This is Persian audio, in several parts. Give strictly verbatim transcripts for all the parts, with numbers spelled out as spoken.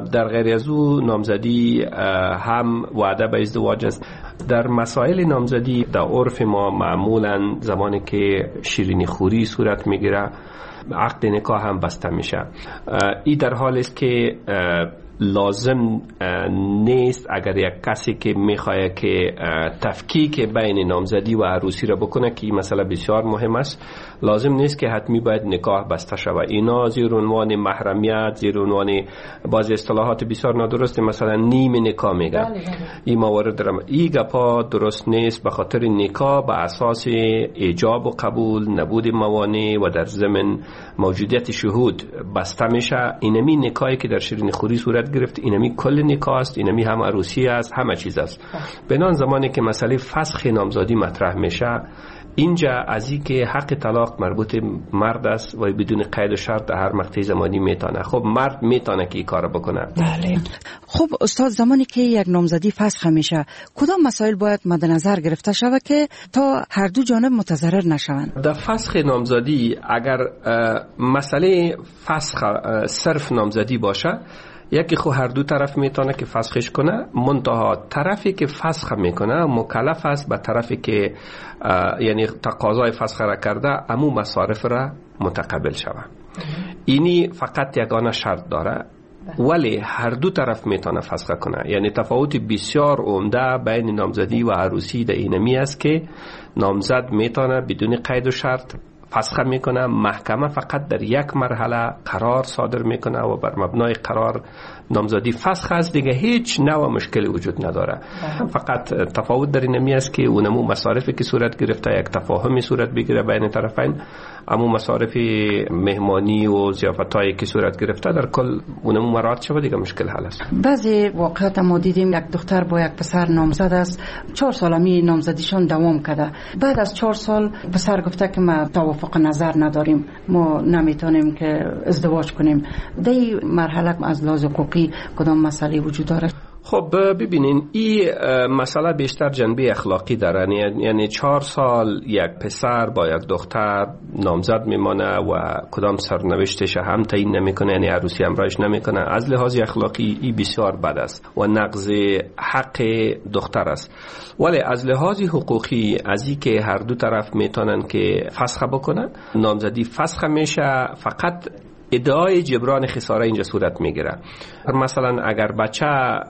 در غیر از او نامزدی هم وعده به ازدواج است. در مسائل نامزدی در عرف ما معمولا زمانی که شیرینی خوری صورت میگیره عقد نکاح هم بسته میشه. این در حال است که لازم نیست اگر یک کسی که میخواد که تفکیک بین نامزدی و عروسی را بکنه که این مسئله بسیار مهم است، لازم نیست که حتمی باید نکاح بسته شود. اینا زیر عنوان محرمیت، زیر عنوان بعضی اصطلاحات بسیار نادرست مثلا نیم نکاح میگن. بله بله. این موارد درم این گپا درست نیست، به خاطر نکاح به اساس ایجاب و قبول، نبود موانع و در ضمن موجودیت شهود بسته میشه. اینمی نکاحی که در شیرین خوری صورت گرفت اینمی کل نکاح است، اینمی هم عروسی است، همه چیز است. بنان زمانی که مسئله فسخ نامزدی مطرح میشه، اینجا از این که حق طلاق مربوط مرد است و بدون قید و شرط در هر مقطع زمانی میتونه. خب مرد میتونه که این کار بکنه. بله. خب استاد، زمانی که یک نامزدی فسخ میشه کدام مسائل باید مد نظر گرفته شود که تا هر دو جانب متضرر نشوند؟ در فسخ نامزدی اگر مسئله فسخ صرف نامزدی باشه، یکی خو هر دو طرف میتونه که فسخش کنه، منتها طرفی که فسخ میکنه مکلف است به طرفی که یعنی تقاضای فسخ را کرده امو مصارف را متقبل شود. اینی فقط یگانه شرط داره، ولی هر دو طرف میتونه فسخ کنه. یعنی تفاوت بسیار عمده بین نامزدی و عروسی در اینمی است که نامزد میتونه بدون قید و شرط فسخ میکنه، محکمه فقط در یک مرحله قرار صادر میکنه و بر مبنای قرار نامزدی فسخ است، دیگه هیچ نوع مشکلی وجود نداره. فقط تفاوت در اینمی است که اونمو مصارفی که صورت گرفته یک تفاهمی صورت بگیره بین طرفین، اما مصارف مهمانی و ضیافتایی که صورت گرفته در کل اونمو مراعات شود، دیگه مشکل حل است. بعضی واقعات ما دیدیم یک دختر با یک پسر نامزد است، چهار سال می نامزدیشون دوام کرده، بعد از چهار سال پسر گفته که ما توافق نظر نداریم، ما نمیتونیم که ازدواج کنیم. در این مرحله از لحاظ حقوقی کدام مسئله وجود داره؟ خب ببینین، این مسئله بیشتر جنبه اخلاقی داره. یعنی چهار سال یک پسر با یک دختر نامزد میمانه و کدام سرنوشتش هم تعیین نمیکنه، یعنی عروسی همراهش نمیکنه. از لحاظ اخلاقی این بسیار بد است و نقض حق دختر است. ولی از لحاظ حقوقی از این که هر دو طرف میتونن که فسخ بکنن، نامزدی فسخ میشه، فقط ادعای جبران خساره اینجا صورت میگیره. مثلا اگر بچه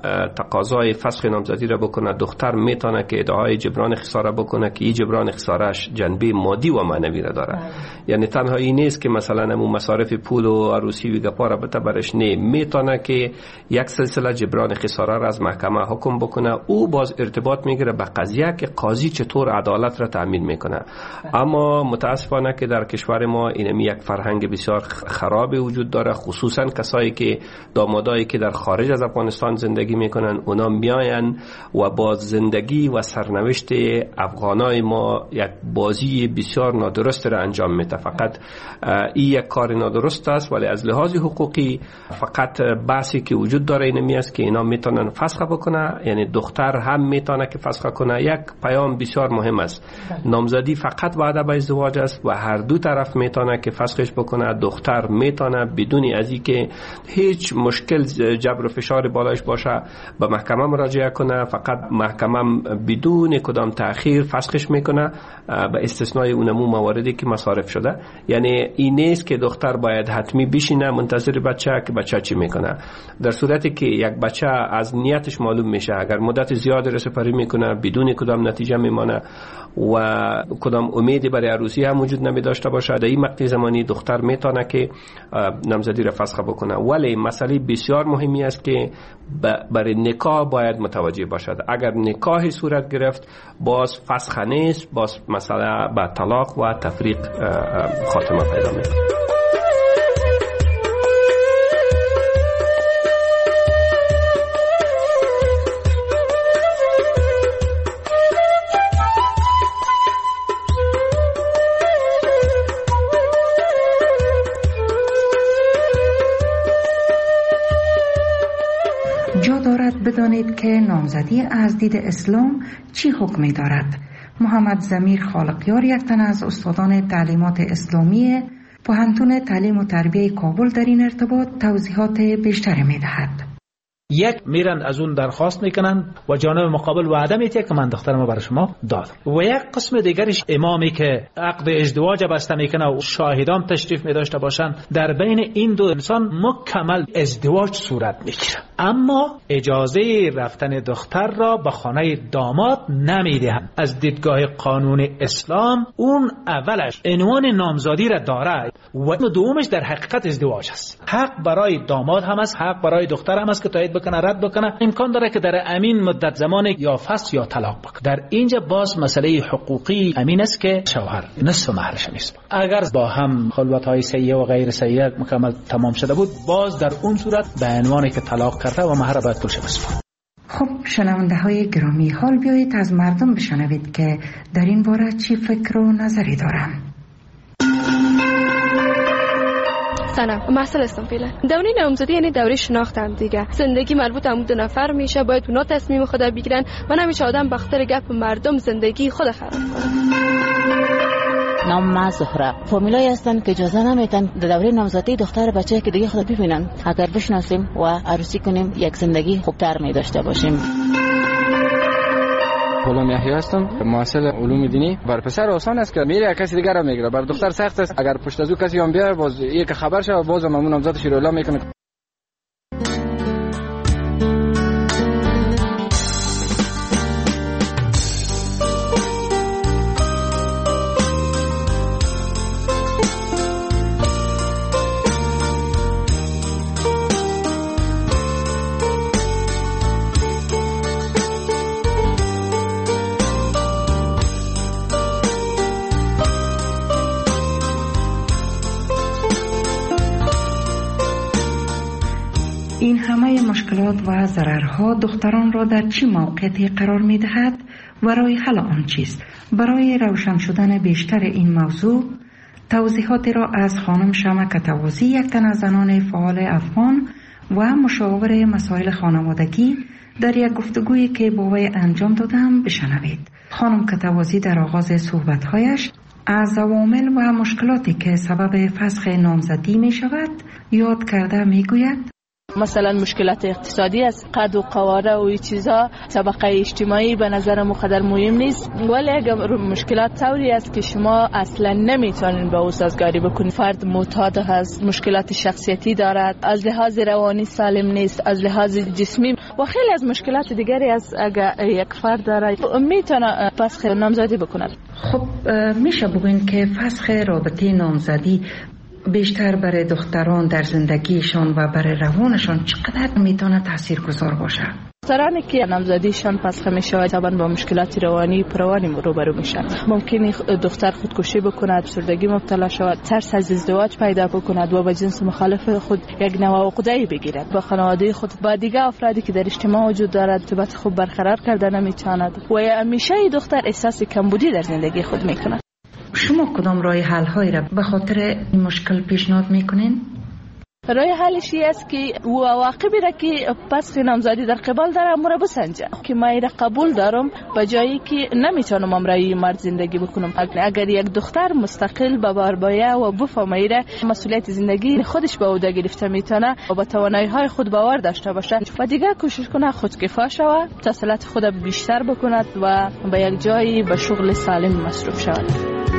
تقاضای فسخ نامزدی را بکنه، دختر میتونه که ادعای جبران خساره بکنه که این جبران خسارهش جنبه مادی و معنوی را داره. یعنی تنها این نیست که مثلا همون مصارف پول و عروسی و گپا را بته برش، نه، میتونه که یک سلسله جبران خساره را از محکمه حکم بکنه. او باز ارتباط میگیره به قضیه که قاضی چطور عدالت را تامین میکنه. اما متاسفانه که در کشور ما اینمی یک فرهنگ بسیار خراب وجود داره، خصوصا کسایی که دامادایی که در خارج از افغانستان زندگی میکنن، اونا میاین و با زندگی و سرنوشت افغانای ما یک بازی بسیار نادرست را انجام میده. فقط این یک کار نادرست است، ولی از لحاظ حقوقی فقط بحثی که وجود داره اینمی است که اینا میتونن فسخ بکنه، یعنی دختر هم میتونه که فسخ کنه. یک پیام بسیار مهم است، نامزدی فقط وعده به ازدواج است و هر دو طرف میتونه که فسخش بکنه. دختر میتونه بدون از این که هیچ مشکل جبر و فشار بالایش باشه به محکمه مراجعه کنه، فقط محکمه بدون کدام تأخیر فسخش میکنه به استثنای اونمو مواردی که مصارف شده. یعنی این نیست که دختر باید حتمی بشینه منتظر بچه که بچه چی میکنه. در صورتی که یک بچه از نیتش معلوم میشه، اگر مدت زیاد رسپری میکنه بدون کدام نتیجه میمانه و کدام امیدی برای عروسی هم وجود نمی داشته باشه، در این مقطع زمانی دختر میتونه که نامزدی را فسخ بکنه. ولی مسئله بسیار مهمی است که برای نکاح باید متوجه باشد. اگر نکاحی صورت گرفت باز فسخ نیست، باز مسئله به طلاق و تفریق خاتمه پیدا میکنه. بدانید که نامزدی از دید اسلام چی حکمی دارد. محمد ضمیر خالقیار، یک تن از استادان تعلیمات اسلامی پوهنتون تعلیم و تربیه کابل، در این ارتباط توضیحات بیشتری می دهد. یک میرن از اون درخواست میکنن و جانب مقابل وعده میده که من دخترمو برای شما دادم. و یک قسم دیگرش امامی که عقد ازدواج بسته میکنه و شاهدان تشریف میداشته باشن، در بین این دو انسان مکمل ازدواج صورت میگیره، اما اجازه رفتن دختر را به خانه داماد نمیدهند. از دیدگاه قانون اسلام اون اولش عنوان نامزادی را داره و دومش در حقیقت ازدواج است. حق برای داماد هم است، حق برای دختر هم است که تایید بکنه رد بکنه. امکان داره که در امین مدت زمان یا فسخ یا طلاق بکنه. در اینجا باز مسئله حقوقی امین است که شوهر نصف مهرش نیست. اگر با هم خلوت‌های سیئه و غیر سیئه مکمل تمام شده بود، باز در اون صورت به عنوان که طلاق کرده و مهر باید پول بسپاره. خب شنونده های گرامی، حال بیایید از مردم بشنوید که در این باره چی فکر و نظری دارن. سلام، مسئله هستم فعلا. دوره نامزدی یعنی دوره شناخت هم دیگه. زندگی مربوط به دو نفر میشه، باید اونا تصمیم خود بگیرن و نمیشه آدم بخاطر گپ مردم زندگی خود خراب کنه. نام ما زهره. فامیلایی هستن که اجازه نمیدن در دوره نامزدی دختر بچه که دیگه خود ببینن. اگر بشناسیم و عروسی کنیم یک زندگی خوبتر می داشته باشیم. غلام یحیی هستم، محصل علوم دینی. بر پسر آسان است که میره کسی دیگر را میگیره، بر دختر سخت است. اگر پشت از او کسی هم بیاره باز یک خبر شه باز مامون نامزدش رو اعلام میکنه. این همه مشکلات و ضررها دختران را در چه موقعیتی قرار می دهد و راه حل آن چیست؟ برای روشن شدن بیشتر این موضوع توضیحاتی را از خانم شمع کتوازی، یک تن از زنان فعال افغان و مشاور مسائل خانوادگی، در یک گفتگویی که با وی انجام دادم بشنوید. خانم کتوازی در آغاز صحبت‌هایش از عوامل و مشکلاتی که سبب فسخ نامزدی می شود یاد کرده می گوید: مثلا مشکلات اقتصادی است، قد و قواره و این چیزا طبقه اجتماعی به نظر مقدر مهم نیست، ولی اگر مشکلات طوری است که شما اصلا نمیتونین به او سازگاری بکنید. فرد معتاد هست، مشکلات شخصیتی دارد، از لحاظ روانی سالم نیست، از لحاظ جسمی و خیلی از مشکلات دیگری است. اگر یک فرد داره میتونه فسخ نامزدی بکند. خب میشه بگوین که فسخ رابطه نامزدی بیشتر برای دختران در زندگیشان و برای روانشان چقدر میتونه تاثیرگذار باشه؟ دخترانی که نامزدیشان فسخ میشه طبعا با مشکلات روانی پروانی روبرو میشن. ممکنه دختر خودکشی بکند، افسردگی مبتلا شود، ترس از ازدواج پیدا بکند و با جنس مخالف خود یک نوع عقده‌ای بگیرد. با خانواده خود با دیگه افرادی که در اجتماع وجود دارد ارتباط خوب برقرار کرده نمیتواند و همیشه دختر احساس کمبودی در زندگی خود میکند. شما کدام راه حل هایی را به خاطر این مشکل پیشنهاد میکنین؟ راه حلش است که و عواقبی را که پس نامزدی در قبال داره امور بسنجه که من را قبول دارم به جایی که نمیتونم امرای مرد زندگی بکنم. اگر یک دختر مستقل به بار بایه و بفهمه مسئولیت زندگی خودش به عهده گرفته میتونه و با توانایی های خود باور داشته باشه و دیگر کوشش کنه خودکفا شود، تحصیلات خود بیشتر بکند و به یک جایی به شغل سالم مصروف شود.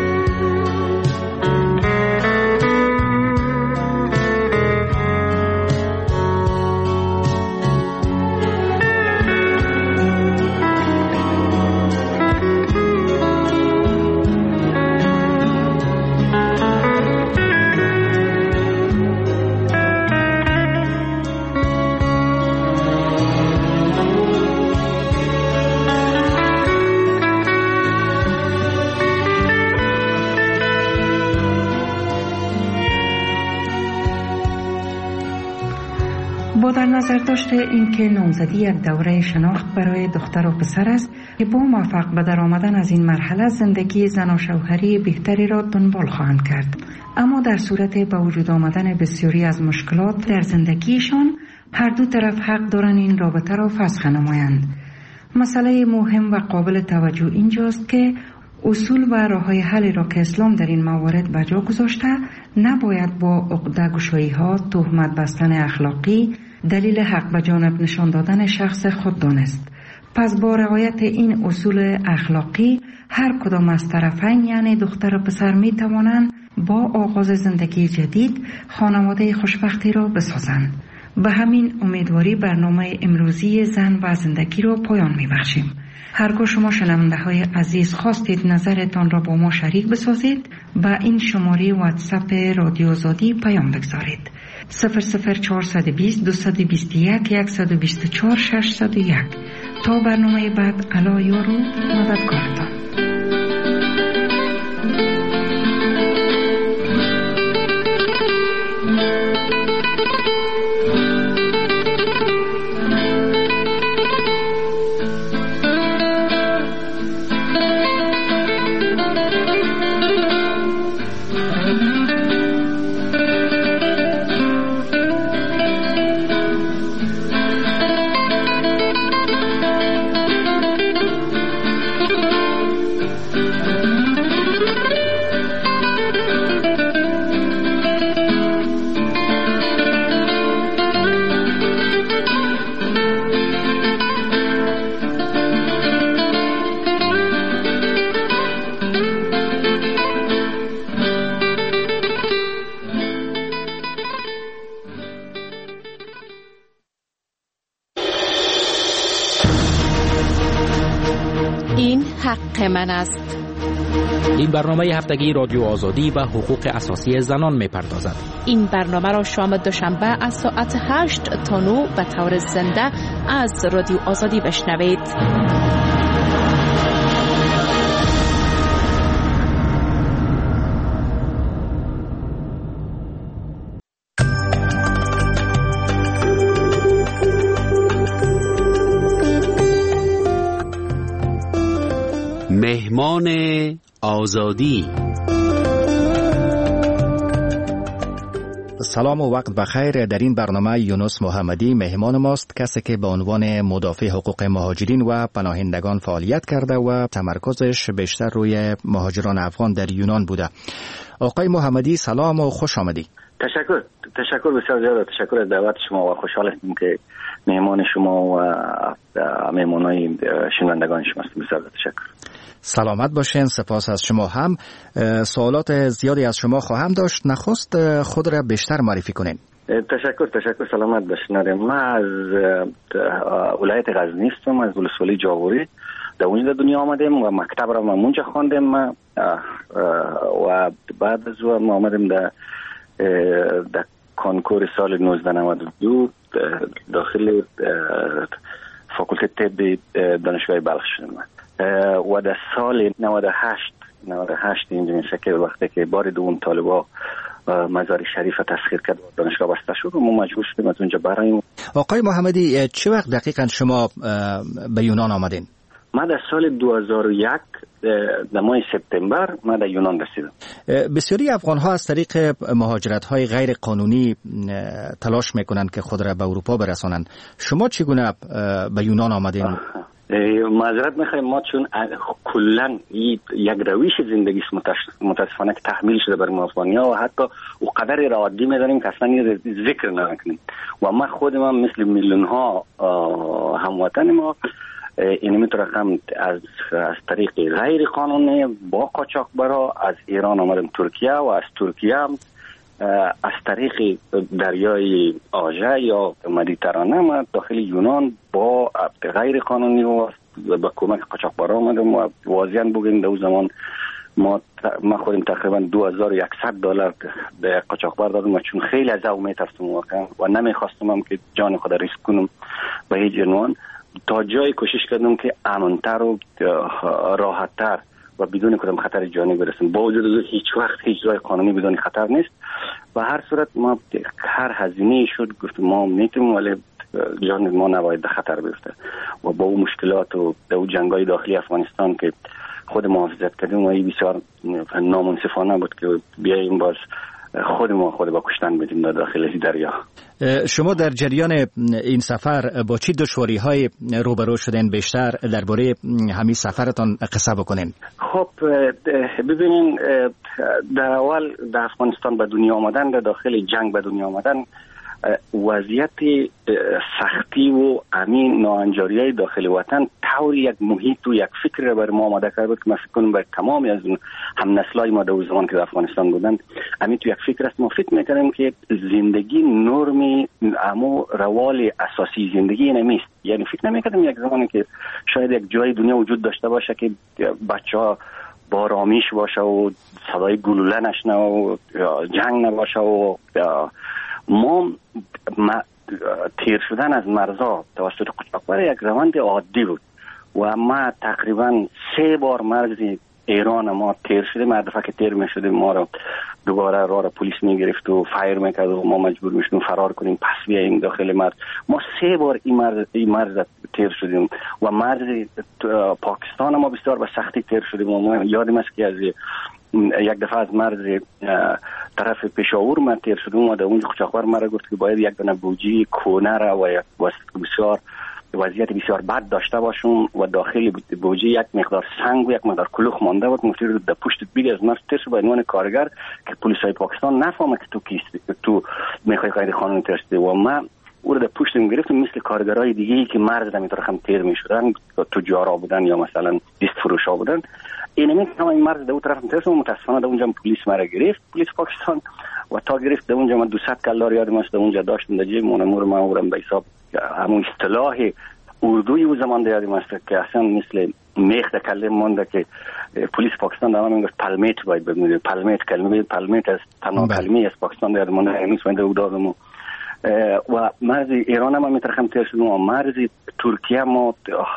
با در نظر داشته اینکه نامزدی یک دوره شناخت برای دختر و پسر است که با موفق به در آمدن از این مرحله زندگی زن و شوهری بهتری را دنبال خواهند کرد، اما در صورت به وجود آمدن بسیاری از مشکلات در زندگیشان هر دو طرف حق دارند این رابطه را فسخ نمایند. مسئله مهم و قابل توجه اینجاست که اصول و راه‌های حل را که اسلام در این موارد به جا گذاشته نباید با عقده‌گشایی‌ها، تهمت بستن اخلاقی، دلیل حق به جانب نشان دادن شخص خود دانست. پس با رعایت این اصول اخلاقی هر کدام از طرفین یعنی دختر و پسر می توانند با آغاز زندگی جدید خانواده خوشبختی را بسازند. به همین امیدواری برنامه امروزی زن و زندگی را پایان می بخشیم. هرگاه شما شنونده های عزیز خواستید نظرتان را با ما شریک بسازید با این شماره واتساپ رادیو آزادی پیام بگذارید. صفر صفر چهارصد و بیست دویست و بیست و یک صد و بیست و چهار ششصد و یک. تا برنامه بعد علا یارو مددکارتان. من است. این برنامه هفتگی رادیو آزادی و حقوق اساسی زنان می‌پردازد. این برنامه را شام دوشنبه از ساعت هشت تا نه به طور زنده از رادیو آزادی بشنوید. مهمان آزادی. سلام و وقت بخیر. در این برنامه یونس محمدی مهمان ماست، کسی که به عنوان مدافع حقوق مهاجرین و پناهندگان فعالیت کرده و تمرکزش بیشتر روی مهاجران افغان در یونان بوده. آقای محمدی سلام و خوش آمدی. تشکر تشکر بسیار زیاد. تشکر از دعوت شما و خوشحال هستیم که مهمان شما و مهمانای شنوندگان شما هستیم. بسیار تشکر. سلامت باشین. سپاس از شما هم. سوالات زیادی از شما خواهم داشت. نخست خود را بیشتر معرفی کنین. تشکر تشکر سلامت باشین. من از ولایت غزنی هستم، از ولسوالی جاوری. در اونجا دنیا آمدیم و مکتب را من اونجا خواندم و بعد از اون ما آمدیم در در کنکور سال نوزده نود و دو داخل فاکولته طب دانشگاه بلخ شدم و در سال نود و هشت نود و هشت اینجا میشه که وقتی که بار دوم طالبا مزار شریف تسخیر کرد و دانشگاه بسته شد و ما مجبور شدیم از اونجا براییم. آقای محمدی چه وقت دقیقاً شما به یونان آمدین؟ من در سال دو هزار و یک در ماه سپتامبر من در یونان رسیدم. بسیاری افغان ها از طریق مهاجرت های غیر قانونی تلاش میکنند که خود را به اروپا برسانند. شما چگونه به یونان آمدین؟ معذرت میخوایم ما چون کلا یک رویش زندگی متاسفانه که تحمیل شده بر ما افغانی‌ها و حتی او قدر را عادی می‌داریم که اصلا این ذکر نکنیم و ما خود ما مثل میلیون ها هموطن ما این میتونم از از طریق غیر قانونی با قاچاقبرا از ایران آمدم ترکیه و از ترکیه هم از طریق دریای آژه یا مدیترانه ما داخل یونان با غیر قانونی و با کمک قاچاقبرا آمدم و واضحاً بگیم در اون زمان ما ما خودم تقریبا دو هزار و صد دلار به قاچاقبر دادم و چون خیلی از او میترسم واقعا و نمیخواستم هم که جان خود ریسک کنم به هیچ عنوان تا جای کوشش کردم که امن‌تر و راحت‌تر و بدون کدام خطر جانی برسیم. با وجود هیچ وقت هیچ جای قانونی بدون خطر نیست و هر صورت ما هر هزینه‌ای شد گفتم ما میتونیم ولی جان ما نباید در خطر بیفته و با اون مشکلات و اون جنگ‌های داخلی افغانستان که خود محافظت کردیم و این بسیار نامنصفانه بود که بیاییم باز خود ما خود با کشتن بدیم در داخل دریا. شما در جریان این سفر با چی دشواری های روبرو شدین؟ بیشتر درباره همین سفرتان قصه بکنین. خب ببینین در اول در افغانستان به دنیا آمدن، در داخل جنگ به دنیا آمدن وضعیت سختی و امین ناانجاری های داخل وطن طور یک محیط و یک فکر را بر ما آماده کرده بود که من فکر کنم بر تمامی از هم نسلای ما در زمان که در افغانستان بودن امین تو یک فکر است. ما فکر میکردیم که زندگی نرمی امو روال اساسی زندگی نمیست. یعنی فکر نمیکردیم یک زمانی که شاید یک جای دنیا وجود داشته باشه که بچه ها با آرامیش باشه و صدای گلوله نشنه و جنگ نباشه و ما تیر شدن از مرزا توسط قاچاقبر یک روند عادی بود و ما تقریبا سه بار مرز ایران ما تیر شدیم. هر دفعه که تیر می شدیم ما رو دوباره راه را پلیس می گرفت و فایر میکرد و ما مجبور می شدیم فرار کنیم پس بیاییم داخل مرز. ما سه بار این مرز این مرز تیر شدیم و مرز پاکستان ما بسیار به سختی تیر شدیم و ما یادم است که از یک دفعه از مرز طرف پشاور ما تیر شدیم و در اونجا قاچاقبر ما را گفت که باید یک دونه بوجی کونه را و یک بسیار وضعیت بسیار بد داشته باشون و داخل بوجی یک مقدار سنگ و یک مقدار کلوخ مانده بود. مفتی رو در پشت بیگ از مرز تیر شد به عنوان کارگر که پلیس های پاکستان نفهمه که تو کیستی تو میخوای غیر قانونی تیر شدی و ما او رو در پشت گرفتیم مثل کارگرای دیگه ای که مرز در میترخم تیر میشدن تجارا بودن یا مثلا دست فروشا بودن. اینمی که این مرز در اون طرف تیر شد متاسفانه در اونجا پلیس مرا گرفت پلیس پاکستان و تا گرفت در اونجا من دویست کلار یادم است در اونجا داشتم در جیب مونمور ما اورم به حساب همون اصطلاح اردوی او زمان در یادم است که اصلا مثل میخ در کلم مونده که پلیس پاکستان در من گفت پلمیت باید بگوید پلمیت کلمه پلمیت از تنها کلمه از پاکستان در مونده هنوز من در او دادم و مرز ایران ما میترخم تیر شدیم و مرز ترکیه ما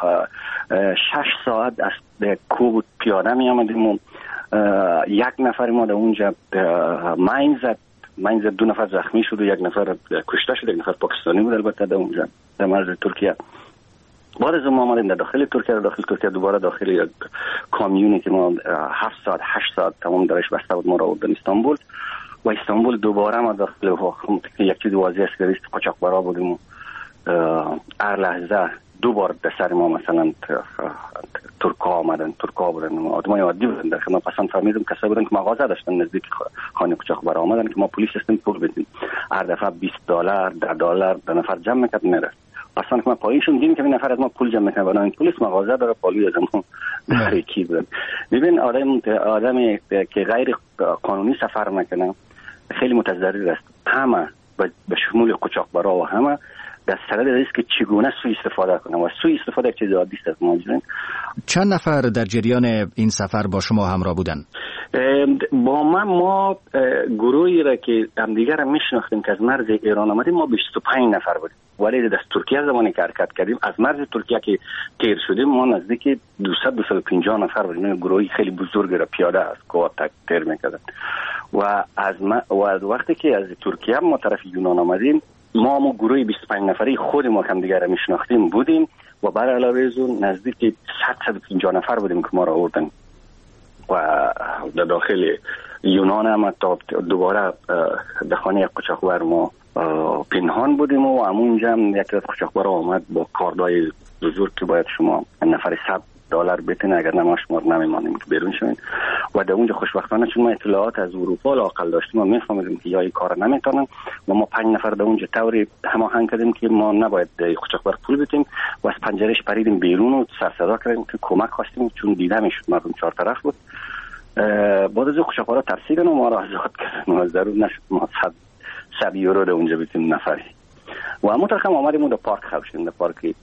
شش ساعت از کوب پیاده می آمدیم و یک نفر ما در اونجا ماین زد ماین زد دو نفر زخمی شد و یک نفر کشته شد یک نفر پاکستانی بود البته در اونجا در مرز ترکیه. بعد از ما آمدیم در داخل ترکیه داخل ترکیه دوباره داخل یک کامیونی که ما هفت ساعت هشت ساعت تمام درش بسته بود ما را بردن استانبول و استانبول دوباره ما داخل یک چیز واضح است که ریست قاچاقبرا بودیم و هر لحظه دو بار در سر ما مثلا ترکا آمدن ترکا بودن آدمای عادی بودن در خدمت پسند فهمیدم کسایی بودن که مغازه داشتن نزدیک خانه قاچاقبرا آمدن که ما پلیس هستیم پول بدیم هر دفعه بیست دلار ده دلار در نفر جمع میکرد میرفت اصلا که ما پایینشون دیدیم که این نفر از ما پول جمع میکنه بنابراین پلیس مغازه داره پالوی از ما در کی بودن. ببین آدم آدمی که غیر قانونی سفر میکنه خیلی متضرر است همه به شمول قاچاقبرا و همه در سرد است که چگونه سوء استفاده کنه و سوء استفاده یک چیز عادی است از ماجرا. چند نفر در جریان این سفر با شما همراه بودن؟ با ما ما گروهی را که همدیگر را میشناختیم که از مرز ایران آمدیم ما بیست و پنج نفر بودیم ولی در ترکیه زمانی که حرکت کردیم از مرز ترکیه که تیر شدیم ما نزدیک دویست تا دویست و پنجاه نفر بودیم. گروهی خیلی بزرگ را پیاده از کوه تک تیر میکردن و از ما و از وقتی که از ترکیه ما طرف یونان آمدیم ما ما گروهی بیست و پنج نفری خود ما هم دیگر را میشناختیم بودیم و بر علاوه از اون نزدیک صد تا پنجاه نفر بودیم که ما را آوردن و در داخل یونان هم تا دوباره در خانه قاچاقبر ما پنهان بودیم و همونجا هم یک از قاچاقبر آمد با کاردای بزرگ که باید شما نفر صد دلار بتین اگر نما شمار نمیمانیم که بیرون شوین و در اونجا خوشبختانه چون ما اطلاعات از اروپا لاقل داشتیم و میفهمیدیم که یا این کار نمیتونن و ما پنج نفر در اونجا طوری هماهنگ کردیم که ما نباید قاچاقبر پول بدیم و از پنجرهش پریدیم بیرون و سر صدا کردیم که کمک خواستیم چون دیده میشد مردم چهار طرف بود. بعد از قاچاقبرا ترسیدن و ما را آزاد کردن و ضرور نشد ما صد صد یورو در اونجا بدیم نفری و همون طرف هم آمدیم در پارک خوشیم در پارک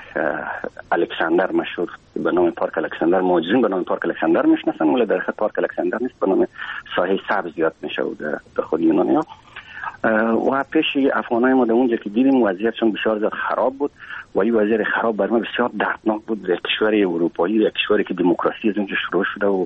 الکساندر مشهور به نام پارک الکساندر مهاجرین به نام پارک الکساندر میشناسن ولی در حقیقت پارک الکساندر نیست به نام ساحه سبز یاد میشه در خود یونانی ها و پیش افغانای ما در اونجا که دیدیم وضعیتشون بسیار زیاد خراب بود و این وضعیت خراب بر ما بسیار دردناک بود. در کشور اروپایی در کشوری که دموکراسی از اونجا شروع شده و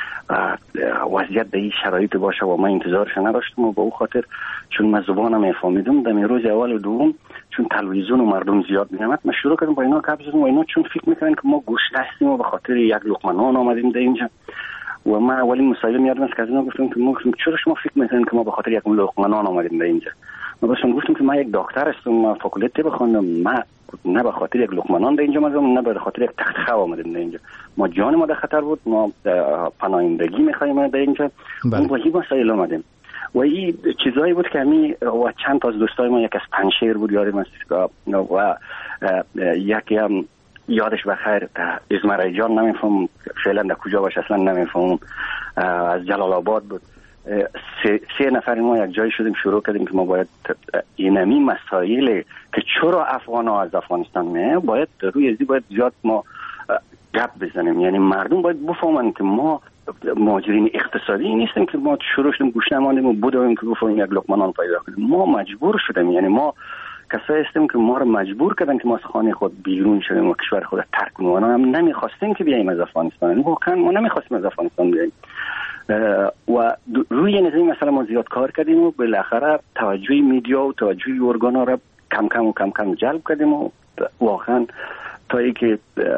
وضعیت به این شرایط باشه و ما انتظارش نداشتم و با او خاطر چون من زبانم میفهمیدم در روز اول و دوم چون تلویزیون و مردم زیاد میامد من شروع کردم با اینا گپ زدم و اینا چون فکر میکنن که ما گوشت هستیم و به خاطر یک لقمه نان آمدیم در اینجا و من اولین مسائل میادم است که از اینا گفتم که ما چرا شما فکر میکنین که ما به خاطر یک لقمه نان آمدیم در اینجا. من بهشون گفتم که من یک دکتر هستم من فاکولته بخوندم من نه به خاطر یک لقمه نان در اینجا آمدم نه به خاطر یک تخت خواب آمدیم در اینجا ما جان ما در خطر بود ما پناهندگی میخوایم در اینجا اون با این مسائل آمدیم و این چیزایی بود که همی و چند تا از دوستای ما، یک از پنشیر بود یادم است و یکی هم یادش بخیر ازمرای جان نمیفهم فعلا در کجا باشه اصلا نمیفهم، از جلال آباد بود. سه, سه نفر ما یک جای شدیم شروع کردیم که ما باید اینمی مسائل که چرا افغان ها از افغانستان میه باید روی ازی باید زیاد ما گپ بزنیم. یعنی مردم باید بفهمن که ما مهاجرین اقتصادی نیستیم که ما شروع شدیم گوش نماندیم و بودیم که بفهمیم یک لقمه نان پیدا کنیم. ما مجبور شدیم، یعنی ما کسایی هستیم که ما رو مجبور کردن که ما از خانه خود بیرون شدیم و کشور خود ترک کنیم. ما هم نمیخواستیم که بیاییم از افغانستان، واقعا ما نمیخواستیم از افغانستان بیاییم و روی این نظام مثلا ما زیاد کار کردیم و بالاخره توجه میدیا و توجه ارگانا را کم کم و کم کم جلب کردیم و واقعا تا ای که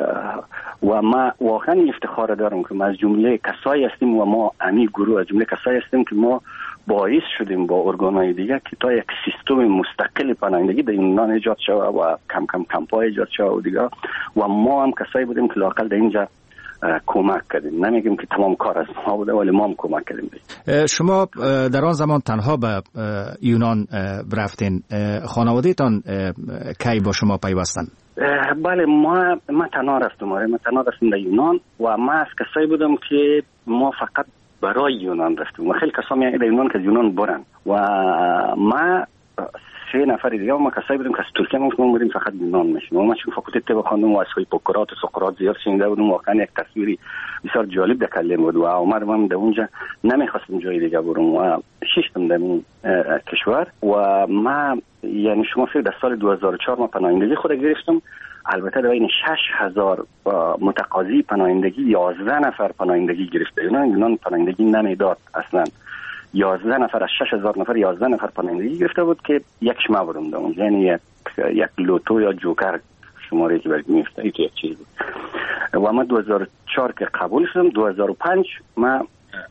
و ما واقعا افتخار دارم که ما از جمله کسایی هستیم و ما امی گروه از جمله کسایی هستیم که ما باعث شدیم با ارگانهای دیگه که تا یک سیستم مستقل پناهندگی در یونان ایجاد شود و کم کم کمپای ایجاد شود و دیگه و ما هم کسایی بودیم که لااقل در اینجا کمک کردیم. نمیگیم که تمام کار از ما بوده ولی ما هم کمک کردیم. شما در آن زمان تنها به یونان رفتین، خانواده تان کی با شما پیوستن؟ بله ما ما تنها رفتم، ما تنها رفتم در یونان و ما از کسایی بودم که ما فقط برای یونان رفتیم و خیلی کسا میگن در یونان که یونان برن و ما سه نفر دیگه ما کسایی بودیم که از ترکیه ما بودیم فقط یونان میشیم و ما چون فاکولته طب خواندم و از هیپوکرات و سقراط زیاد شنیده بودم، واقعا یک تصویری بسیار جالب در کلم بود و اومدم در اونجا نمیخواستم جای دیگه برم و شیشتم در این کشور و ما یعنی شما فکر در سال دو هزار و چهار ما پناهندگی خود گرفتم. البته در بین شش هزار متقاضی پناهندگی یازده نفر پناهندگی گرفته. یونان یونان پناهندگی نمیداد اصلا. یازده نفر از شش هزار نفر یازده نفر پناهندگی گرفته بود که یکش ما بودم در اونجا، یعنی یک یک لوتو یا جوکر شماره که برگ میفته این یک چیز بود. و ما دو هزار و چهار که قبول شدم، دو هزار و پنج ما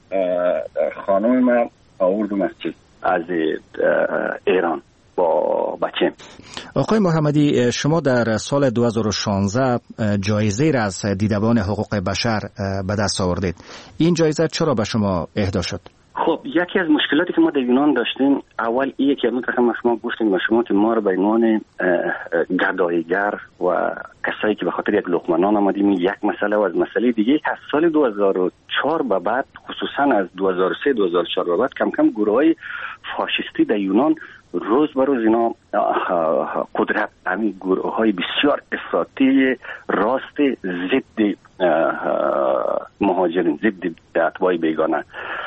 خانم ما آوردم از چیز از ایران با بچه. آقای محمدی، شما در سال دو هزار و شانزده جایزه را از دیدبان حقوق بشر به دست آوردید. این جایزه چرا به شما اهدا شد؟ خب یکی از مشکلاتی که ما در یونان داشتیم اول این که ما شما گفتیم با شما که ما رو به عنوان گدایگر و کسایی که به خاطر یک لقمه نان آمدیم یک مسئله و از مسئله دیگه از سال دو هزار و چهار به بعد خصوصا از دو هزار و سه دو هزار و چهار به بعد کم کم گروه‌های فاشیستی در یونان روز به روز اینا قدرت همین گروه های بسیار افراطی راست ضد مهاجرین ضد اتباع بیگانه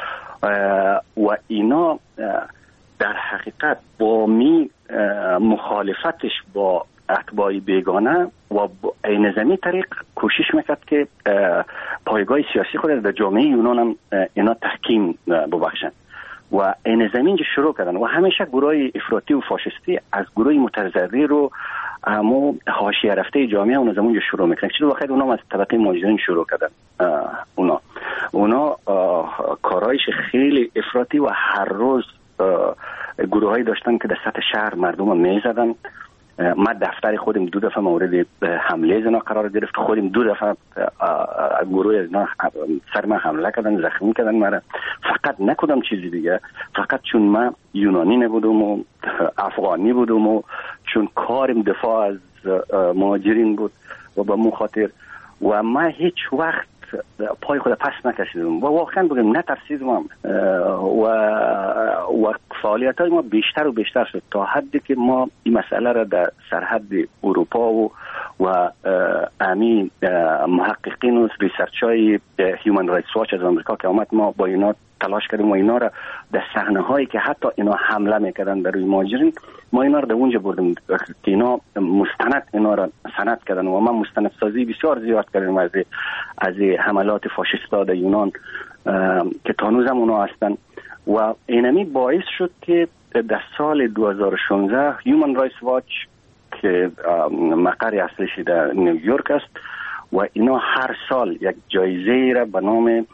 و اینا در حقیقت با می مخالفتش با اتباع بیگانه و این زمین طریق کوشش میکرد که پایگاه سیاسی خود در جامعه یونان هم اینا تحکیم ببخشن و این زمین شروع کردن و همیشه گروه افراطی و فاشیستی از گروه متزری رو همو حاشیه رفته جامعه اون زمان شروع میکنن. چرا بخاطر اونا از طبقه مهاجرین شروع کردن. اونا اونا کارایش خیلی افراطی و هر روز گروهایی داشتن که در سطح شهر مردم میزدن. ما دفتر خودم دو دفعه مورد حمله زنا قرار گرفت، خودم دو دفعه گروه زنا سر من حمله کردن، زخمی کردن مرا. فقط نکدم چیزی دیگه، فقط چون من یونانی نبودم و افغانی بودم و چون کارم دفاع از مهاجرین بود و به مو خاطر و من هیچ وقت پای خود پس نکشیدم و واقعا بگم نترسیدم و و فعالیت های ما بیشتر و بیشتر شد تا حدی که ما این مسئله را در سرحد اروپا و و امی محققین و ریسرچ های هیومن رایتس واچ از امریکا که آمد ما با اینا تلاش کردیم و اینا را در صحنه هایی که حتی اینا حمله میکردن در روی مهاجرین ما اینا را در اونجا بردیم که اینا مستند اینا را سند کردن و ما مستند سازی بسیار زیاد کردیم از از حملات فاشیستا در یونان که تا هنوز هم اونا هستن و اینمی باعث شد که در سال دو هزار و شانزده هیومن رایتس واچ که مقر اصلیش در نیویورک است و اینا هر سال یک جایزه را به نام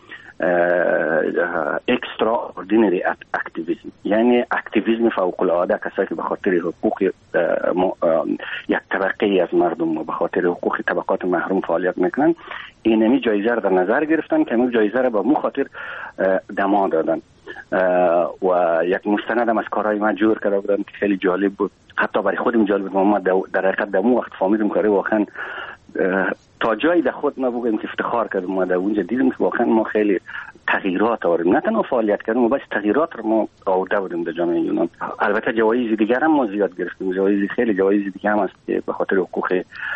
اکسترا اوردینری اکتیویسم، یعنی اکتیویسم فوق العاده، کسایی که به خاطر حقوق یک طبقه از مردم و به خاطر حقوق طبقات محروم فعالیت میکنن، اینمی جایزه را در نظر گرفتن که همین جایزه را به مو خاطر دما دادن و یک مستند هم از کارهای من جور کرده بودن که خیلی جالب بود، حتی برای خودم جالب بود. ما در حقیقت در اون وقت فهمیدم کاری واقعا تا جایی در خود ما بگیم که افتخار کردم. ما در اونجا دیدیم که واقعا ما خیلی تغییرات آوردیم، نه تنها فعالیت کردیم بلکه تغییرات رو ما آورده بودیم در جامعه یونان. البته جوایز دیگر هم ما زیاد گرفتیم، جوایز خیلی جوایز دیگه هم هست که به خاطر حقوق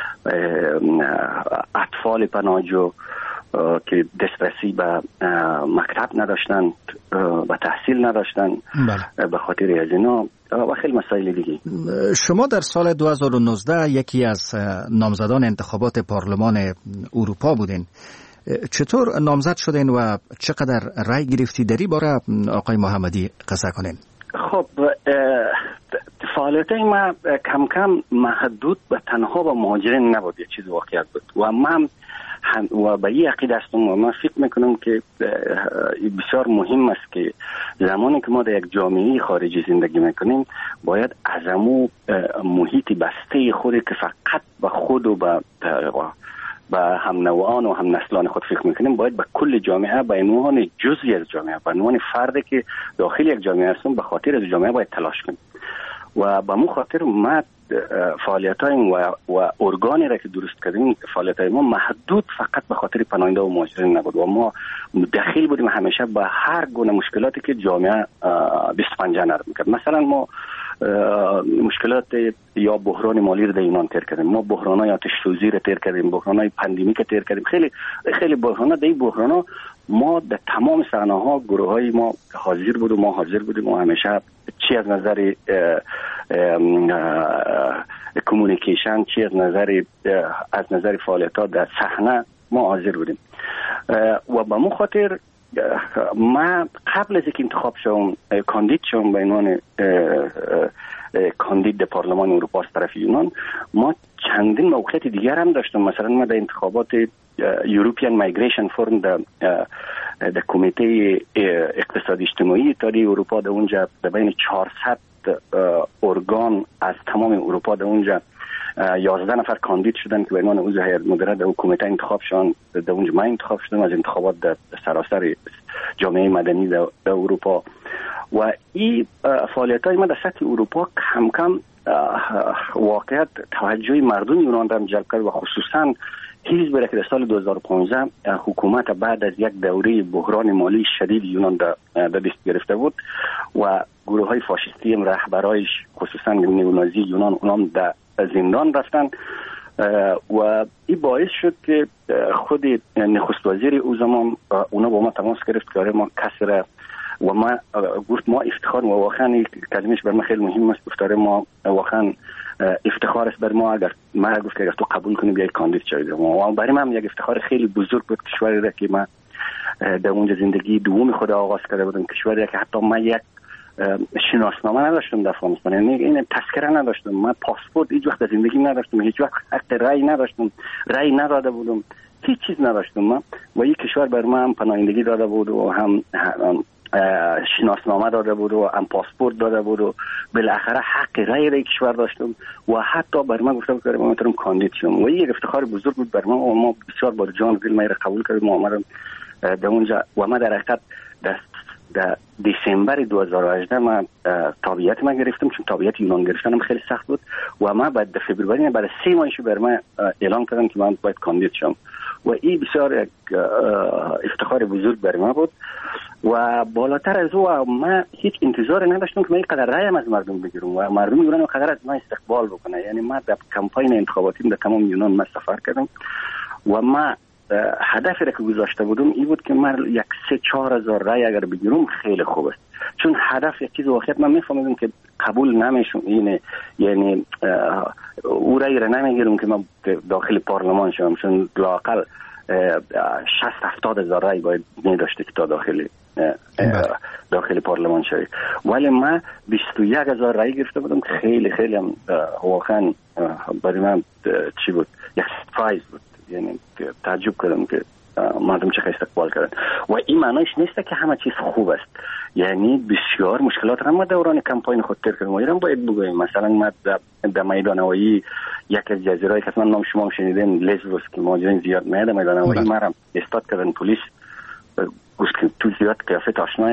اطفال پناهجو که دسترسی به مکتب نداشتن، به تحصیل نداشتن، بله. به خاطر از اینا و خیلی مسائل دیگه. شما در سال دو هزار و نوزده یکی از نامزدان انتخابات پارلمان اروپا بودین. چطور نامزد شدین و چقدر رای گرفتی؟ دری باره آقای محمدی قصه کنین. خب فعالیت ما کم کم محدود به تنها به مهاجرین نبود، یک چیز واقعیت بود و من و به این عقیده هستم و من فکر میکنم که بسیار مهم است که زمانی که ما در یک جامعه خارجی زندگی میکنیم باید از امو محیط بسته خودی که فقط به خود و به به هم نوعان و هم نسلان خود فکر میکنیم، باید به کل جامعه به عنوان جزئی از جامعه، به عنوان فردی که داخل یک جامعه هستم به خاطر از جامعه باید تلاش کنیم. و به مو خاطر ما فعالیت‌های و و ارگانی را که درست کردیم، فعالیت‌های ما محدود فقط به خاطر پناهنده و مهاجرین نبود و ما دخیل بودیم همیشه به هر گونه مشکلاتی که جامعه بیست و پنج نرم می‌کرد. مثلا ما مشکلات یا بحران مالی رو در ایران تیر کردیم، ما بحران‌های آتش سوزی رو تیر کردیم، بحران‌های پاندمیک تیر کردیم، خیلی خیلی بحران‌ها. در این بحران‌ها ما در تمام صحنه‌ها گروه‌های ما حاضر بود و ما حاضر بودیم و همیشه چی از نظر کمیونیکیشن، چی از نظر از نظر فعالیت‌ها در صحنه ما حاضر بودیم. و به مو خاطر ما قبل از اینکه انتخاب شوم کاندید شوم به عنوان کاندید در پارلمان اروپا از طرف یونان، ما چندین موقعیت دیگر هم داشتم. مثلا ما در انتخابات یوروپیان مایگریشن فورم در در کمیته اقتصادی اجتماعی اتحادیه اروپا در اونجا در بین چهارصد ارگان از تمام اروپا در اونجا یازده نفر کاندید شدن که به عنوان عضو هیئت مدیره در کمیته انتخاب شدن. در اونجا من انتخاب شدم از انتخابات در سراسر جامعه مدنی در اروپا. و این فعالیت‌های ما در سطح اروپا کم کم واقعیت توجه مردم یونان را جلب کرد و خصوصا حزب را که در سال دو هزار و پانزده حکومت بعد از یک دوره بحران مالی شدید یونان در دست گرفته بود و گروه های فاشیستی هم رهبرایش خصوصا نیونازی یونان اونام در زندان رفتن و این باعث شد که خود نخست وزیر او زمان اونا با ما تماس گرفت که ما کسی را و ما گفت ما افتخار و واقعا کلمش بر ما خیلی مهم است، گفتاره ما واقعا افتخار است بر ما اگر ما گفت که اگر تو قبول کنی بیای کاندید شوی. و برای من یک افتخار خیلی بزرگ بود، کشوری را که ما در اونجا زندگی دوم خود آغاز کرده بودم، کشوری را که حتی ما یک شناسنامه نداشتم در افغانستان، یعنی این تذکره نداشتم، من پاسپورت هیچ وقت در زندگی نداشتم، هیچ وقت حق رأی نداشتم، رأی نداده بودم، هیچ چیز نداشتم من. و یک کشور بر من هم پناهندگی داده بود و هم شناسنامه داده بود و هم پاسپورت داده بود و بالاخره حق رأی را کشور داشتم و حتی بر من گفتم که من میتونم کاندید شم و یک افتخار بزرگ بود بر من و ما بسیار با جان دل ما را قبول کردیم و آمدم در اونجا. و ما در حقیقت در دسامبر دو هزار و هجده ما تابعیت ما گرفتم، چون تابعیت یونان گرفتنم خیلی سخت بود و ما بعد در فوریه بعد سه ماهش بر من اعلام کردم که من باید کاندید شم و این بسیار یک افتخار بزرگ برای ما بود. و بالاتر از او ما هیچ انتظار نداشتم که من اینقدر رأیم از مردم بگیرم و مردم یونان اینقدر از ما استقبال بکنه. یعنی ما در کمپاین انتخاباتیم در تمام یونان ما سفر کردم و ما هدفی را که گذاشته بودم این بود که من یک سه چهار هزار رأی اگر بگیرم خیلی خوب است، چون هدف یک چیز واقعیت من میفهمیدم که قبول نمیشم، اینه یعنی او رأی را نمیگیرم که من داخل پارلمان شوم، چون لااقل شصت هفتاد هزار رأی باید میداشته که تا داخل داخل پارلمان شوی. ولی من بیست و یک هزار رأی گرفته بودم که خیلی خیلی هم واقعا برای من چی بود، یک سرپرایز بود، یعنی تعجب کردم که مردم چه استقبال کردن. و این معنیش نیست که همه چیز خوب است، یعنی بسیار مشکلات را ما دوران کمپاین خود تیر کردیم و ایران باید بگوییم. مثلا ما در میدان هوایی یک از جزیره‌ای که من نام شما هم شنیدین لزبوس که مهاجرین زیاد میاد میدان هوایی ما را استاد کردن پلیس گفت که تو زیاد قیافت آشنایی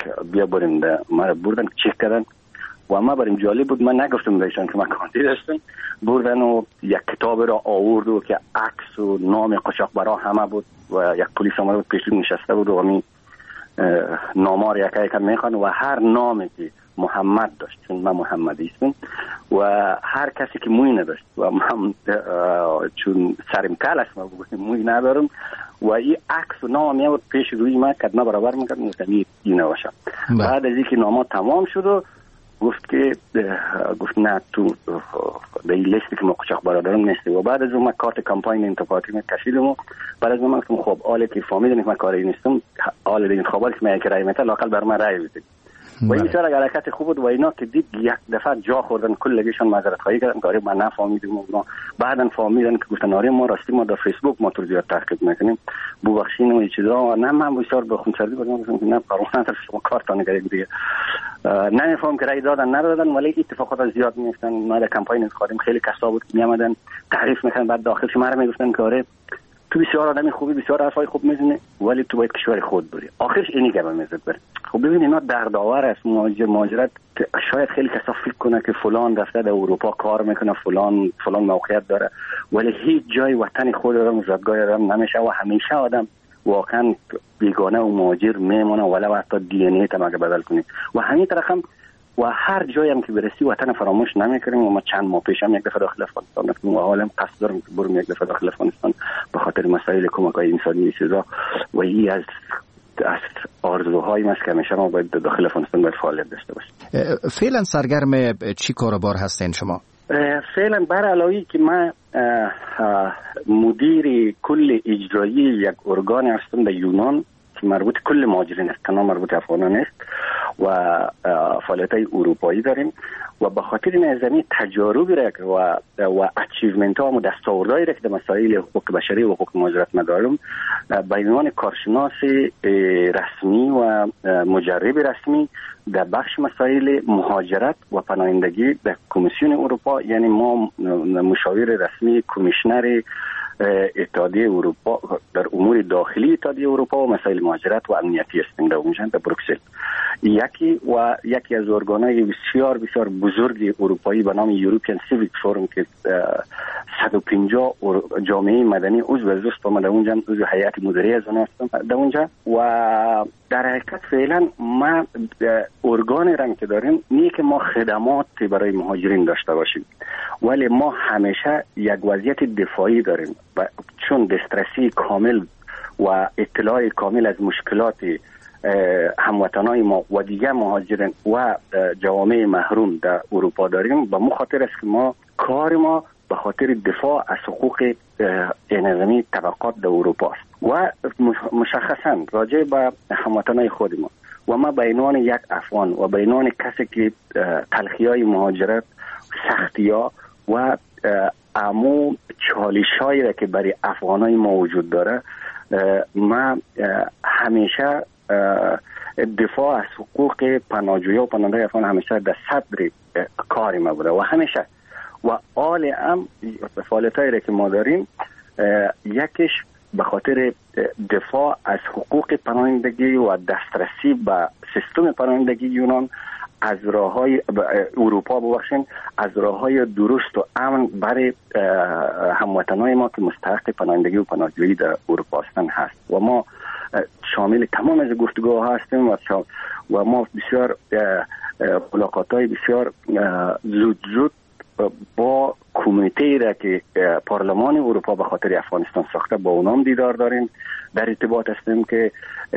بیا بریم ده ما بردن چک کردن و ما بریم جالب بود. من نگفتم بهشون که من کاندید هستم. بردن و یک کتاب را آورد و که عکس و نام قاچاقبرا همه بود و یک پلیس آمده بود پیش نشسته بود و همین نامار یک یک میخوان و هر نامی که محمد داشت، چون من محمدی هستم، و هر کسی که موی نداشت و من چون سرم کل است ما موی ندارم و این عکس و نام میاد پیش روی من کدنا برابر میکرد مستمی اینه باشه. بعد از اینکه نامات تمام شد و گفت که گفت نه تو به این لیستی که ما قاچاق برادرم نیستی و بعد از اون من کارت کمپاین انتخاباتی من کشیدم و بعد از اون من گفتم خب آله که فهمیدن که من کاری نیستم، آله این انتخابات که من یک رای میته لاقل بر من رای بدید و این بسیار حرکت خوب بود و اینا که دید یک دفعه جا خوردن کلگیشون معذرت خواهی کردن که ما نفهمیدیم و بعدن فهمیدن که گفتن آره ما راستی ما در فیسبوک ما تو زیاد تعقیب میکنیم ببخشین و این چیزا. نه من بسیار به خونسردی بودم گفتم که نه قانون در شما کارتون نگرید دیگه نمیفهم که رای دادن ندادن ولی اتفاقات زیاد میفتن. ما در کمپاین انتخابی خیلی کسا بود که میامدن تعریف میکنن بعد داخلش ما رو میگفتن که آره تو بسیار آدمی خوبی بسیار حرفای خوب میزنی ولی تو باید کشور خود بری. آخرش اینی که به میزد بره. خب ببین اینا دردآور است مهاجر مهاجرت. شاید خیلی کسا فکر کنه که فلان رفته در اروپا کار میکنه فلان فلان موقعیت داره ولی هیچ جای وطن خود رو زادگاه رو نمیشه و همیشه آدم واقعا بیگانه و مهاجر میمونه ولو حتی دی ان ای تا مگه بدل کنی و همین طرف هم و هر جایی هم که برسی وطن فراموش نمیکنیم و ما چند ماه پیش هم یک دفعه داخل افغانستان رفتیم و حالا قصد دارم که برم یک دفعه داخل افغانستان به خاطر مسائل کمک‌های انسانی چیزا و این از از آرزوهایی است که همیشه ما باید داخل افغانستان باید فعالیت داشته باشیم. فعلا سرگرم چی کار و بار هستین شما؟ فعلا بر علاوه که من مدیر کل اجرایی یک ارگان هستم در یونان که مربوط کل مهاجرین است، تنها مربوط افغانان است و فعالیت‌های اروپایی داریم و به خاطر این زمین تجاربی را و و اچیومنت ها و دستاوردهایی را که در مسائل حقوق بشری و حقوق مهاجرت ندارم به عنوان کارشناس رسمی و مجرب رسمی در بخش مسائل مهاجرت و پناهندگی در کمیسیون اروپا، یعنی ما مشاور رسمی کمیشنر اتحادیه اروپا در امور داخلی اتحادیه اروپا و مسائل مهاجرت و امنیتی هستیم در اونجا در بروکسل. یکی و یکی از ارگان‌های بسیار بسیار بزرگ اروپایی به نام یوروپیان سیویک فورم که صد و پنجاه جامعه مدنی عضو از است ما در اونجا عضو هیئت مدیره از اون هستم در اونجا و در حقیقت فعلا ما ارگان رنگ که داریم نیه که ما خدمات برای مهاجرین داشته باشیم ولی ما همیشه یک وضعیت دفاعی داریم و چون دسترسی کامل و اطلاع کامل از مشکلات هموطنای ما و دیگه مهاجرین و جوامع محروم در اروپا داریم به مخاطر است که ما کار ما به خاطر دفاع از حقوق نظامی طبقات در اروپا است و مشخصا راجع به هموطنای خود ما و ما به عنوان یک افغان و به عنوان کسی که تلخی‌های مهاجرت سختی‌ها و امو چالش‌هایی را که برای افغانای ما وجود داره ما همیشه دفاع از حقوق پناهجویان و پناهنده افغان همیشه در صدر کار ما بوده و همیشه و آل هم فعالیتایی را که ما داریم یکیش به خاطر دفاع از حقوق پناهندگی و دسترسی به سیستم پناهندگی یونان از راه‌های اروپا ببخشید از راه‌های درست و امن برای هموطنان ما که مستحق پناهندگی و پناهجویی در اروپا هستند هست و ما شامل تمام از گفتگوها هستیم و و ما بسیار ملاقات‌های بسیار زود زود با کمیته را که پارلمان اروپا به خاطر افغانستان ساخته با اونام دیدار داریم در ارتباط هستیم که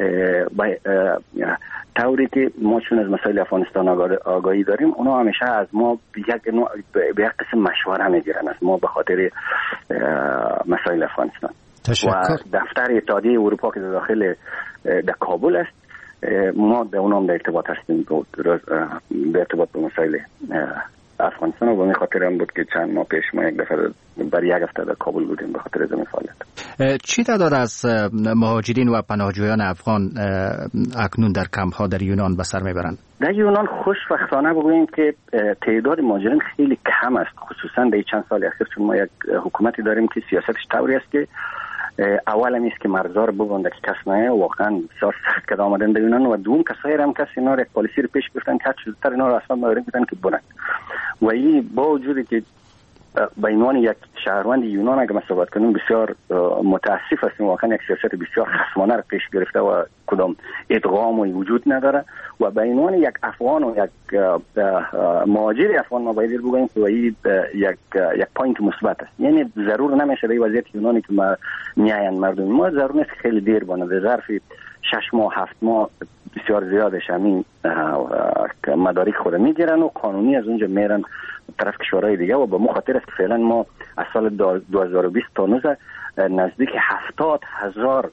طوری که ما چون از مسائل افغانستان آگاهی داریم اونا همیشه از ما یک به یک قسم مشوره میگیرن از ما به خاطر مسائل افغانستان. تشکر. و دفتر اتحادیه اروپا که داخل در کابل است ما در اونام در ارتباط هستیم در ارتباط با مسائل افغانستان و به خاطر هم بود که چند ماه پیش ما یک دفعه برای یک هفته در کابل بودیم به خاطر زمین فعالیت. چی تعداد از مهاجرین و پناهجویان افغان اکنون در کمپ ها در یونان به سر میبرند؟ در یونان خوشبختانه بگوییم که تعداد مهاجرین خیلی کم است، خصوصا در چند سال اخیر چون ما یک حکومتی داریم که سیاستش طوری است که اول هم است که مرزا رو ببنده که کس نه، واقعا بسیار سخت کده آمدن در یونان و دوم کسایی هم کسی اینا رو یک پالیسی رو پیش گرفتن که چیزتر اینا رو اصلا باید بودن که برن و این با وجودی که به عنوان یک شهروند یونان اگه ما صحبت کنیم بسیار متاسف هستیم، واقعا یک سیاست بسیار خصمانه رو پیش گرفته و کدام ادغام و وجود نداره و به عنوان یک افغان و یک مهاجر افغان ما باید بگوییم که این یک یک پوینت مثبت است. یعنی ضرور نمیشه در وضعیت یونانی که ما میاین مردم ما ضرور نیست خیلی دیر بانه، در ظرف شش ماه هفت ماه بسیار زیادش همین مدارک خود میگیرن و قانونی از اونجا میرن طرف کشورهای دیگه و به مخاطر است که فعلا ما از سال دو هزار و بیست تا نوزده نزدیک هفتاد هزار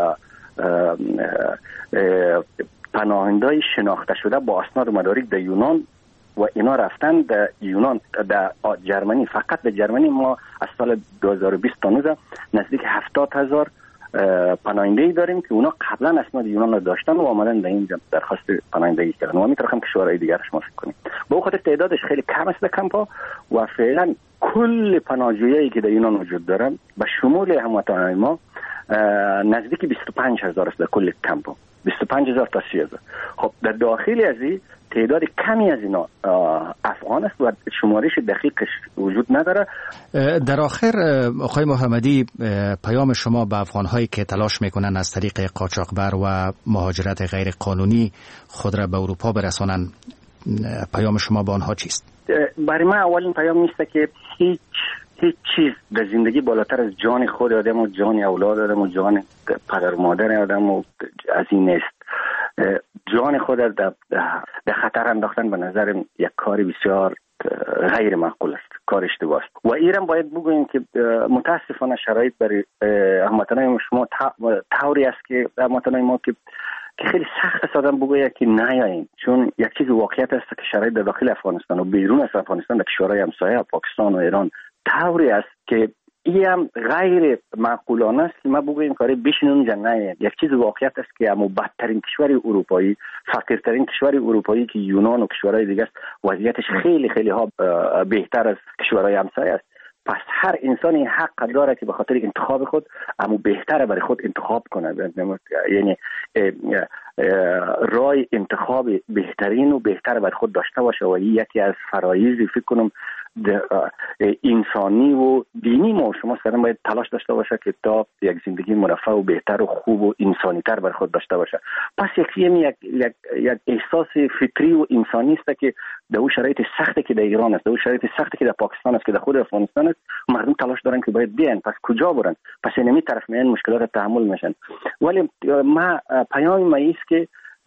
پناهنده‌ای شناخته شده با اسناد و مدارک در یونان و اینا رفتن در یونان در جرمنی. فقط در جرمنی ما از سال دو هزار و بیست تا نوزده نزدیک هفتاد هزار پناهنده‌ای داریم که اونا قبلا اسناد یونان رو داشتن و آمدن در اینجا درخواست پناهندگی کردن و میتونم کشورهای دیگرش ما فکر کنیم. به خاطر تعدادش خیلی کم است در کمپا و فعلا کل پناهجویی که در یونان وجود دارن به شمول هموطنان ما نزدیک بیست و پنج هزار است در کل کمپا، بیست و پنج هزار تا سی هزار. خب در داخل از این تعداد کمی از اینا افغان است و شمارش دقیقش وجود نداره. در آخر آقای محمدی، پیام شما به افغان‌هایی که تلاش میکنن از طریق قاچاقبر و مهاجرت غیر قانونی خود را به اروپا برسانن، پیام شما به آنها چیست؟ برای من اولین پیام نیست که هیچ هیچ چیز در زندگی بالاتر از جان خود آدم و جان اولاد آدم و جان پدر و مادر آدم و از این نیست. جان خود در در خطر انداختن به نظر یک کار بسیار غیر معقول است، کار اشتباه است و ایران باید بگوییم که متاسفانه شرایط برای هموطنان شما طوری است که هموطنان ما که که خیلی سخت است آدم بگوید که نیاییم، چون یک چیز واقعیت است که شرایط در داخل افغانستان و بیرون از افغانستان در کشورهای همسایه پاکستان و ایران طوری است که این هم غیر معقولانه است که ما بگوییم کاری بشینیم اینجا. نه، یک چیز واقعیت است که اما بدترین کشور اروپایی، فقیرترین کشور اروپایی که یونان و کشورهای دیگه است، وضعیتش خیلی خیلی ها بهتر از کشورهای همسایه است. پس هر انسانی حق داره که به خاطر انتخاب خود اما بهتره برای خود انتخاب کنه، یعنی رای انتخاب بهترین و بهتر برای خود داشته باشه و یکی از فرایض فکر کنم انسانی و دینی ما شما سرم باید تلاش داشته باشه که تا یک زندگی مرفه و بهتر و خوب و انسانی تر برای خود داشته باشه. پس یک یک یک, یک احساس فطری و انسانی است که در اون شرایط سختی که در ایران است، در اون شرایط سختی که در پاکستان است، که در خود افغانستان است، مردم تلاش دارن که باید بیان. پس کجا برن؟ پس اینمی طرف میان مشکلات تحمل میشن. ولی ما پیام ما است که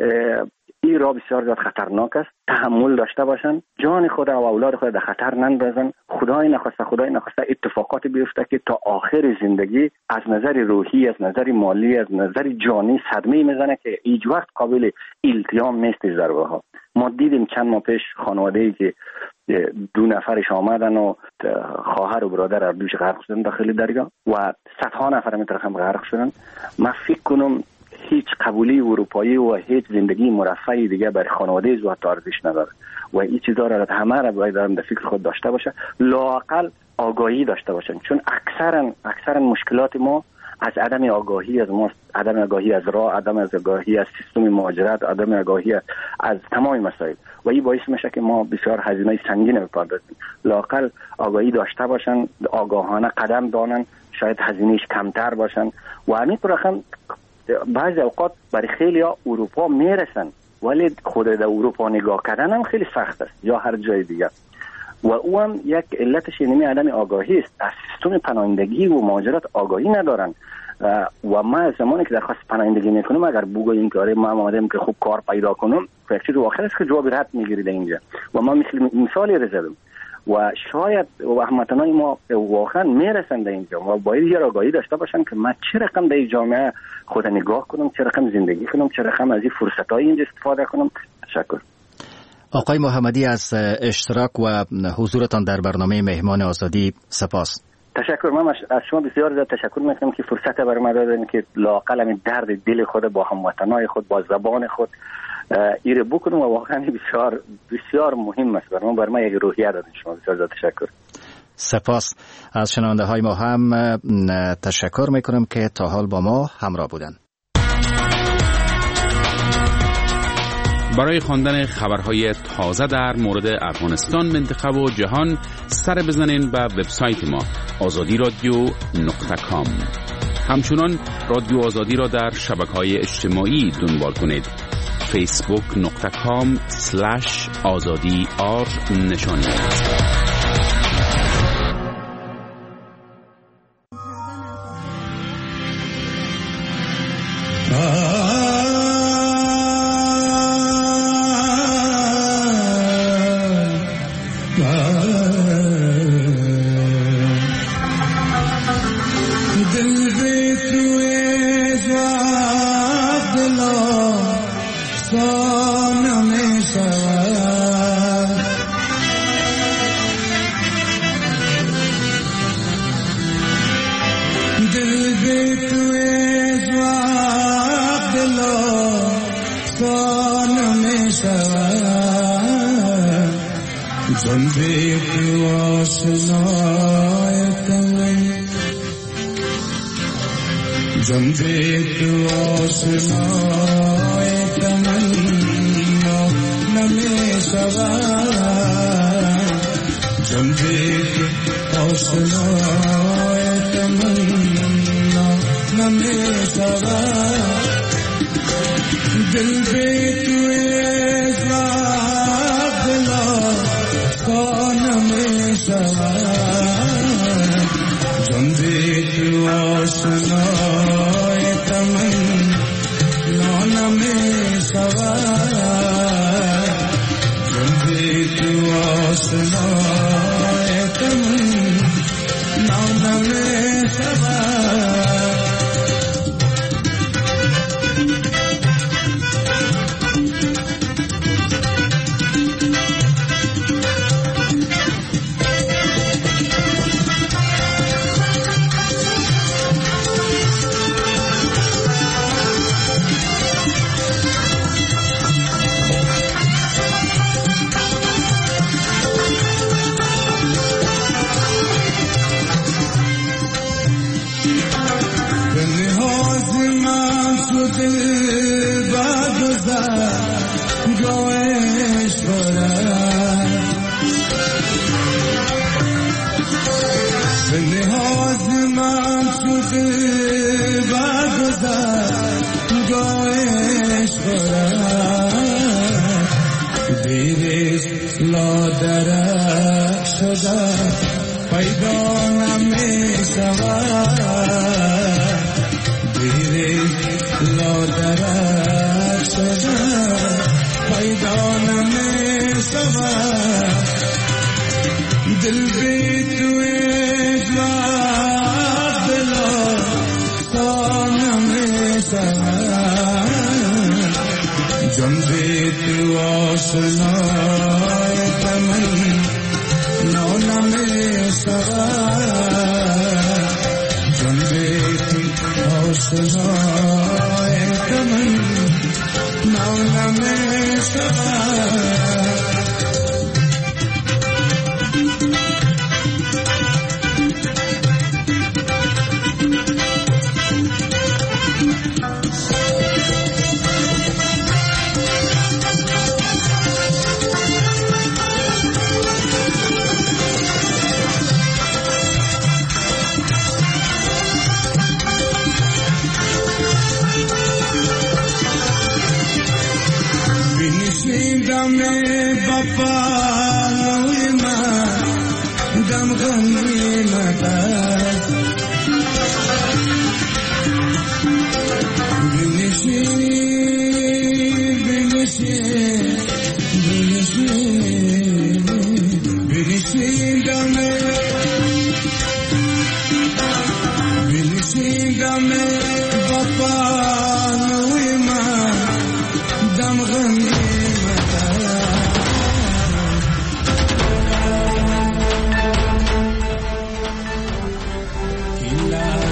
این راه بسیار زیاد خطرناک است، تحمل داشته باشن، جان خود و اولاد خود در خطر نندازن. خدای نخواسته خدای نخواسته اتفاقات بیفته که تا آخر زندگی از نظر روحی، از نظر مالی، از نظر جانی صدمه میزنه که هیچ وقت قابل التیام نیست. ضربه ها ما دیدیم چند ماه پیش خانواده‌ای که دو نفرش آمدن و خواهر و برادر اردوش غرق شدن داخل دریا و صدها نفر میتره هم غرق شدن. من فکر کنم هیچ قبولی اروپایی و هیچ زندگی مرفعی دیگه برای خانواده زوات ارزش نداره و این چیزا را همه را باید در فکر خود داشته باشه، لااقل آگاهی داشته باشن، چون اکثرا اکثرا مشکلات ما از عدم آگاهی از ما، عدم آگاهی از راه، عدم از آگاهی از سیستم مهاجرت، عدم آگاهی از تمام مسائل و این باعث میشه که ما بسیار هزینه سنگین بپردازیم. لااقل آگاهی داشته باشن، آگاهانه قدم دانن، شاید هزینهش کمتر باشن و همینطور هم بعضی اوقات برای خیلی ها اروپا میرسن ولی خود در اروپا نگاه کردن هم خیلی سخت است یا هر جای دیگه و او هم یک علتش اینمی عدم آگاهی است. از سیستم پناهندگی و مهاجرت آگاهی ندارن و ما زمانی که درخواست پناهندگی میکنم اگر بگوییم که آره ما آمدیم که خوب کار پیدا کنم، یک چیز واقعا است که جواب رد میگیرید اینجا و ما مثل مثالی رو زدم و شاید و هموطنان ما واقعا میرسن در اینجا و باید یه آگاهی داشته باشن که من چه رقم در این جامعه خود نگاه کنم، چه رقم زندگی کنم، چه رقم از این فرصت‌های اینجا استفاده کنم. تشکر. آقای محمدی، از اشتراک و حضورتان در برنامه مهمان آزادی سپاس. تشکر. من از شما بسیار زیاد تشکر میکنم که فرصت برای من دادن که لااقل همین درد دل خود با هموطنای خود با زبان خود ایره بکنم و واقعا بسیار بسیار مهم است برای من، برای من یک روحیه دادن. شما بسیار زیاد تشکر. سپاس. از شنونده های ما هم تشکر میکنم که تا حال با ما همراه بودند. برای خواندن خبرهای تازه در مورد افغانستان، منطقه و جهان سر بزنین به وبسایت ما آزادی رادیو نقطه کام. همچنان رادیو آزادی را در شبکه‌های اجتماعی دنبال کنید. فیسبوک نقطه کام سلش آزادی آر نشانی. Love.